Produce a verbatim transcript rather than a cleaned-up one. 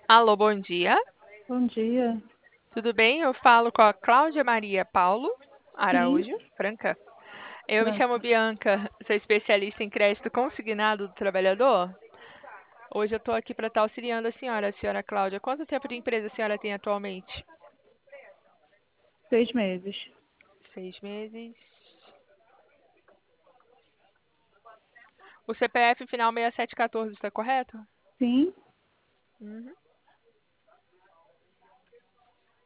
Alô, bom dia. Bom dia. Tudo bem? Eu falo com a Cláudia Maria Paulo Sim, Araújo Franca. Eu me chamo Franca. Bianca, sou especialista em crédito consignado do trabalhador. Hoje eu estou aqui para estar auxiliando a senhora, a senhora Cláudia. Quanto tempo de empresa a senhora tem atualmente? Seis meses. Seis meses. O C P F final seis sete um quatro, está correto? Sim, Uhum.